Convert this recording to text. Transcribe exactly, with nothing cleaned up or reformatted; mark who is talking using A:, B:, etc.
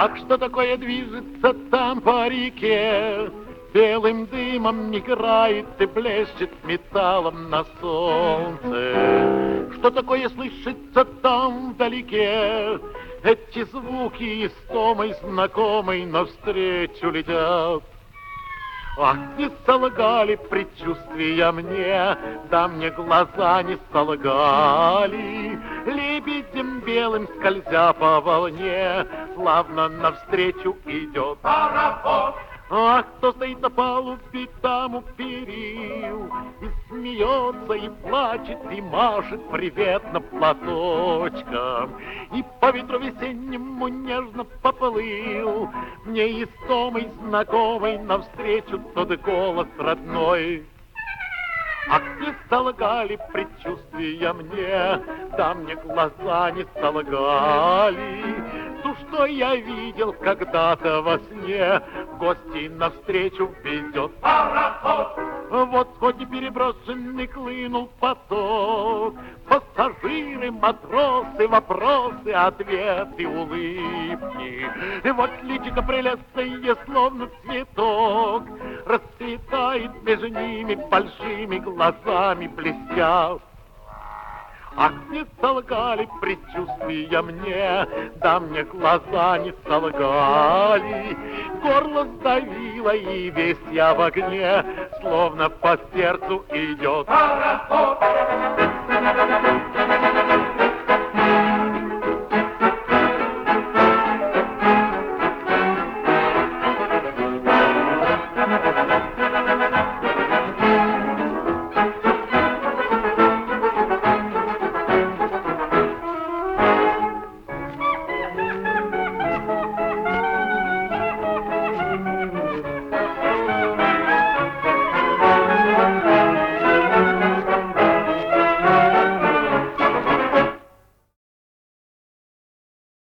A: Ах, что такое движется там по реке, белым дымом играет и блещет металлом на солнце. Что такое слышится там вдалеке? Эти звуки истомой знакомой навстречу летят. Ах, не солгали предчувствия мне, да мне глаза не солгали. Лебедем белым скользя по волне, плавно навстречу идет пароход. Ах, кто стоит на палубе там у перил, и смеется, и плачет, и машет приветно платочком, и по ветру весеннему нежно поплыл мне истомой знакомой навстречу тот голос родной. Ах, не солгали предчувствия мне, да мне глаза не солгали. То, что я видел когда-то во сне, в гости навстречу везет пароход. Вот хоть и переброшенный клынул поток, пассажиры, матросы, вопросы, ответы, улыбки. И вот личико прелестное, словно цветок, расцветает между ними большими глазами блестя. Ах, не солгали предчувствия мне, да мне глаза не солгали. Горло сдавило, и весь я в огне, словно по сердцу идет пароход.